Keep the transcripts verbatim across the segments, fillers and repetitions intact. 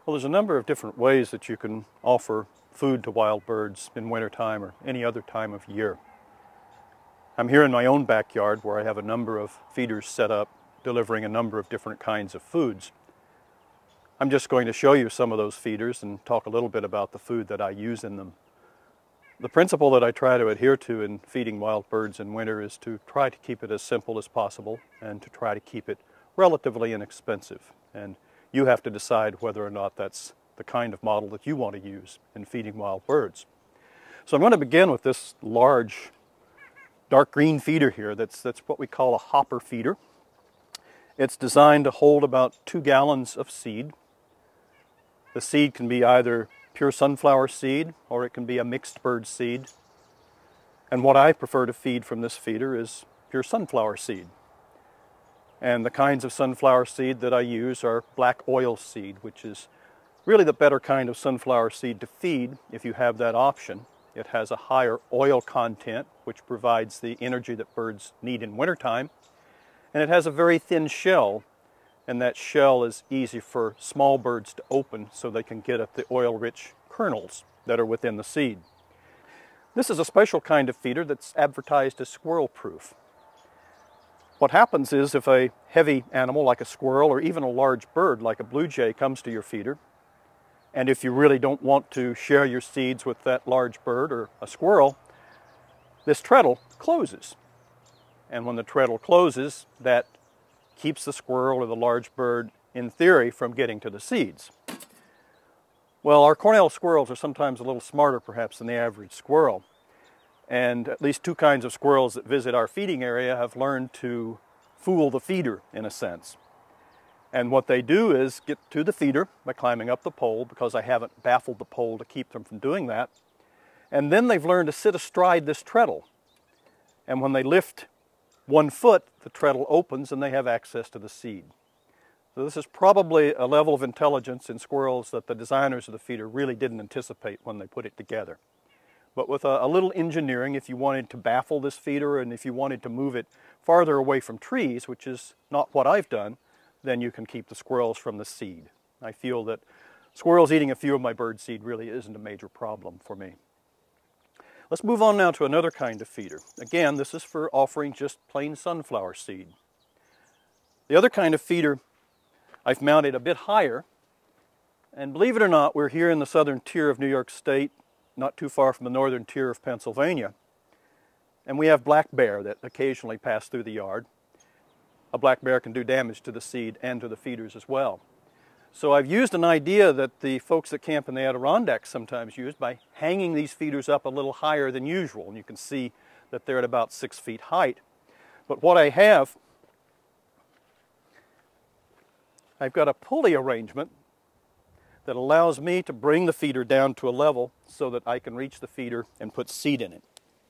Well, there's a number of different ways that you can offer food to wild birds in wintertime or any other time of year. I'm here in my own backyard where I have a number of feeders set up delivering a number of different kinds of foods. I'm just going to show you some of those feeders and talk a little bit about the food that I use in them. The principle that I try to adhere to in feeding wild birds in winter is to try to keep it as simple as possible and to try to keep it relatively inexpensive. And you have to decide whether or not that's the kind of model that you want to use in feeding wild birds. So I'm going to begin with this large dark green feeder here. That's, that's what we call a hopper feeder. It's designed to hold about two gallons of seed. The seed can be either pure sunflower seed or it can be a mixed bird seed. And what I prefer to feed from this feeder is pure sunflower seed. And the kinds of sunflower seed that I use are black oil seed, which is really the better kind of sunflower seed to feed if you have that option. It has a higher oil content, which provides the energy that birds need in wintertime. And it has a very thin shell, and that shell is easy for small birds to open so they can get at the oil-rich kernels that are within the seed. This is a special kind of feeder that's advertised as squirrel-proof. What happens is if a heavy animal like a squirrel or even a large bird like a blue jay comes to your feeder, and if you really don't want to share your seeds with that large bird or a squirrel, this treadle closes. And when the treadle closes, that keeps the squirrel or the large bird, in theory, from getting to the seeds. Well, our Cornell squirrels are sometimes a little smarter, perhaps, than the average squirrel. And at least two kinds of squirrels that visit our feeding area have learned to fool the feeder, in a sense. And what they do is get to the feeder by climbing up the pole, because I haven't baffled the pole to keep them from doing that. And then they've learned to sit astride this treadle. And when they lift one foot, the treadle opens and they have access to the seed. So this is probably a level of intelligence in squirrels that the designers of the feeder really didn't anticipate when they put it together. But with a, a little engineering, if you wanted to baffle this feeder and if you wanted to move it farther away from trees, which is not what I've done, then you can keep the squirrels from the seed. I feel that squirrels eating a few of my bird seed really isn't a major problem for me. Let's move on now to another kind of feeder. Again, this is for offering just plain sunflower seed. The other kind of feeder I've mounted a bit higher, and believe it or not, we're here in the southern tier of New York State, not too far from the northern tier of Pennsylvania. And we have black bear that occasionally pass through the yard. A black bear can do damage to the seed and to the feeders as well. So I've used an idea that the folks that camp in the Adirondacks sometimes use by hanging these feeders up a little higher than usual. And you can see that they're at about six feet height. But what I have, I've got a pulley arrangement that allows me to bring the feeder down to a level so that I can reach the feeder and put seed in it.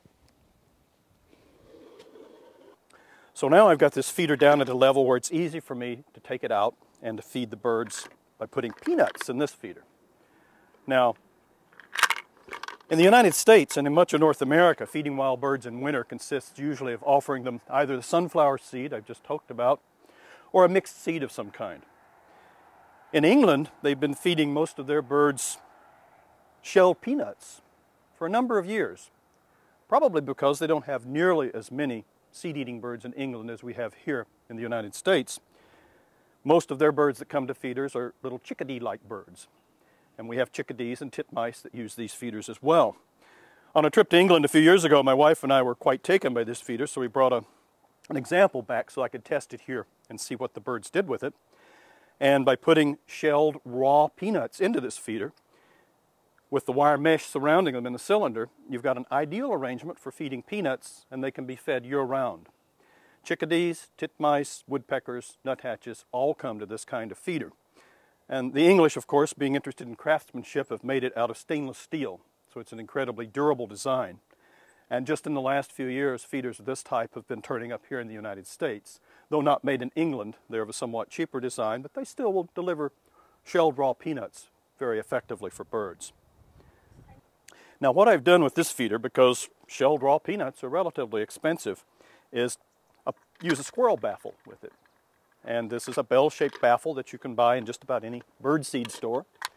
So now I've got this feeder down at a level where it's easy for me to take it out and to feed the birds by putting peanuts in this feeder. Now, in the United States and in much of North America, feeding wild birds in winter consists usually of offering them either the sunflower seed I've just talked about or a mixed seed of some kind. In England, they've been feeding most of their birds shelled peanuts for a number of years, probably because they don't have nearly as many seed-eating birds in England as we have here in the United States. Most of their birds that come to feeders are little chickadee-like birds, and we have chickadees and titmice that use these feeders as well. On a trip to England a few years ago, my wife and I were quite taken by this feeder, so we brought a, an example back so I could test it here and see what the birds did with it. And by putting shelled raw peanuts into this feeder, with the wire mesh surrounding them in the cylinder, you've got an ideal arrangement for feeding peanuts, and they can be fed year-round. Chickadees, titmice, woodpeckers, nuthatches all come to this kind of feeder. And the English, of course, being interested in craftsmanship, have made it out of stainless steel, so it's an incredibly durable design. And just in the last few years, feeders of this type have been turning up here in the United States. Though not made in England, they're of a somewhat cheaper design, but they still will deliver shelled raw peanuts very effectively for birds. Now, what I've done with this feeder, because shelled raw peanuts are relatively expensive, is a, use a squirrel baffle with it. And this is a bell-shaped baffle that you can buy in just about any birdseed store.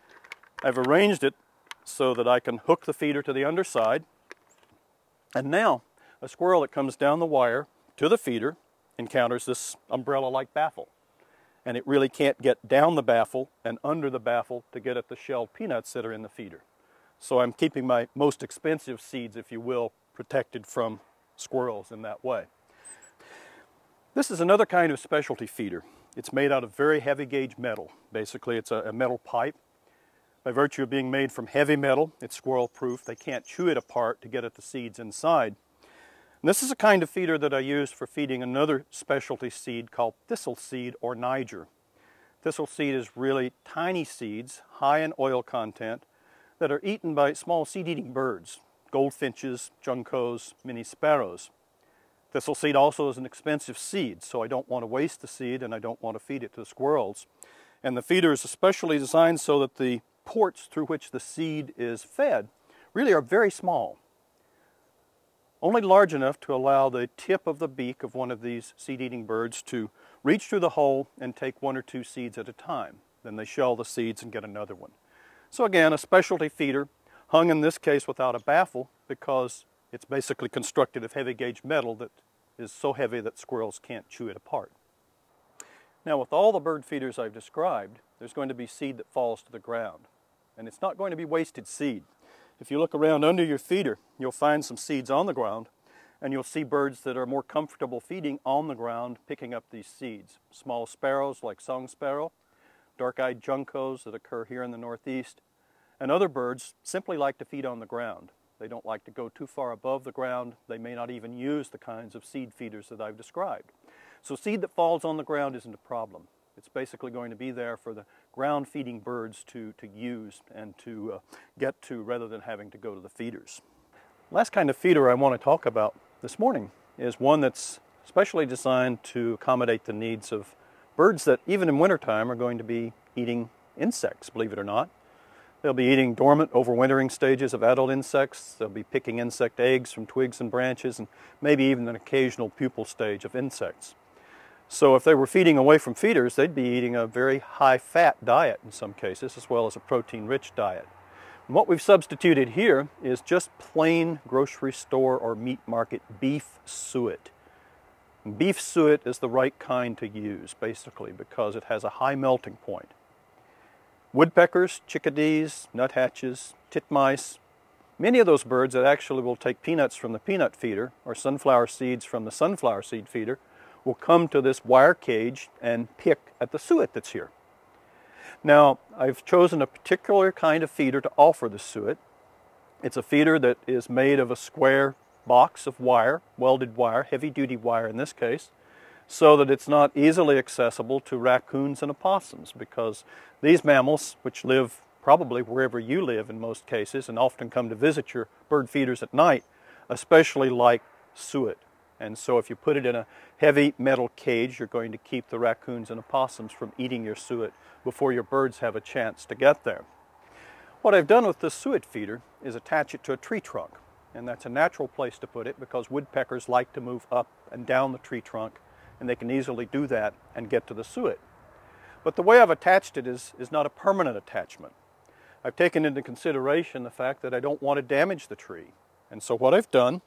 I've arranged it so that I can hook the feeder to the underside. And now a squirrel that comes down the wire to the feeder encounters this umbrella-like baffle. And it really can't get down the baffle and under the baffle to get at the shelled peanuts that are in the feeder. So I'm keeping my most expensive seeds, if you will, protected from squirrels in that way. This is another kind of specialty feeder. It's made out of very heavy gauge metal. Basically, it's a, a metal pipe. By virtue of being made from heavy metal, it's squirrel proof. They can't chew it apart to get at the seeds inside. And this is a kind of feeder that I use for feeding another specialty seed called thistle seed or Niger. Thistle seed is really tiny seeds, high in oil content, that are eaten by small seed-eating birds, goldfinches, juncos, mini sparrows. Thistle seed also is an expensive seed, so I don't want to waste the seed and I don't want to feed it to the squirrels. And the feeder is especially designed so that the ports through which the seed is fed really are very small. Only large enough to allow the tip of the beak of one of these seed-eating birds to reach through the hole and take one or two seeds at a time. Then they shell the seeds and get another one. So again, a specialty feeder, hung in this case without a baffle because it's basically constructed of heavy gauge metal that is so heavy that squirrels can't chew it apart. Now with all the bird feeders I've described, there's going to be seed that falls to the ground. And it's not going to be wasted seed. If you look around under your feeder, you'll find some seeds on the ground, and you'll see birds that are more comfortable feeding on the ground picking up these seeds. Small sparrows like song sparrow, dark-eyed juncos that occur here in the Northeast, and other birds simply like to feed on the ground. They don't like to go too far above the ground. They may not even use the kinds of seed feeders that I've described. So seed that falls on the ground isn't a problem. It's basically going to be there for the ground-feeding birds to, to use and to uh, get to rather than having to go to the feeders. Last kind of feeder I want to talk about this morning is one that's specially designed to accommodate the needs of birds that even in wintertime are going to be eating insects, believe it or not. They'll be eating dormant overwintering stages of adult insects. They'll be picking insect eggs from twigs and branches and maybe even an occasional pupal stage of insects. So if they were feeding away from feeders, they'd be eating a very high-fat diet in some cases, as well as a protein-rich diet. And what we've substituted here is just plain grocery store or meat market beef suet. And beef suet is the right kind to use, basically, because it has a high melting point. Woodpeckers, chickadees, nuthatches, titmice, many of those birds that actually will take peanuts from the peanut feeder or sunflower seeds from the sunflower seed feeder will come to this wire cage and pick at the suet that's here. Now, I've chosen a particular kind of feeder to offer the suet. It's a feeder that is made of a square box of wire, welded wire, heavy-duty wire in this case, so that it's not easily accessible to raccoons and opossums, because these mammals, which live probably wherever you live in most cases and often come to visit your bird feeders at night, especially like suet. And so if you put it in a heavy metal cage, you're going to keep the raccoons and opossums from eating your suet before your birds have a chance to get there. What I've done with this suet feeder is attach it to a tree trunk. And that's a natural place to put it because woodpeckers like to move up and down the tree trunk, and they can easily do that and get to the suet. But the way I've attached it is, is not a permanent attachment. I've taken into consideration the fact that I don't want to damage the tree. And so what I've done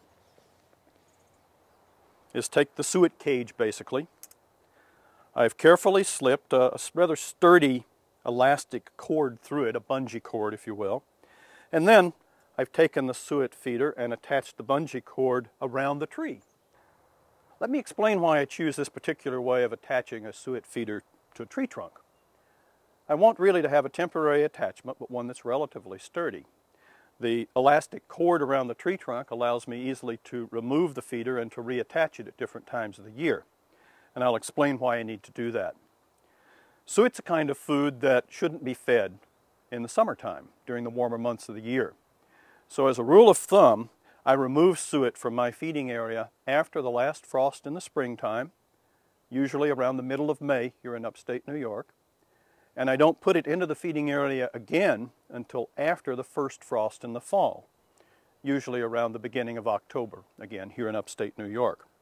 is take the suet cage, basically. I've carefully slipped a, a rather sturdy elastic cord through it, a bungee cord, if you will. And then I've taken the suet feeder and attached the bungee cord around the tree. Let me explain why I choose this particular way of attaching a suet feeder to a tree trunk. I want really to have a temporary attachment, but one that's relatively sturdy. The elastic cord around the tree trunk allows me easily to remove the feeder and to reattach it at different times of the year. And I'll explain why I need to do that. Suet's a kind of food that shouldn't be fed in the summertime, during the warmer months of the year. So as a rule of thumb, I remove suet from my feeding area after the last frost in the springtime, usually around the middle of May here in upstate New York. And I don't put it into the feeding area again until after the first frost in the fall, usually around the beginning of October, again here in upstate New York.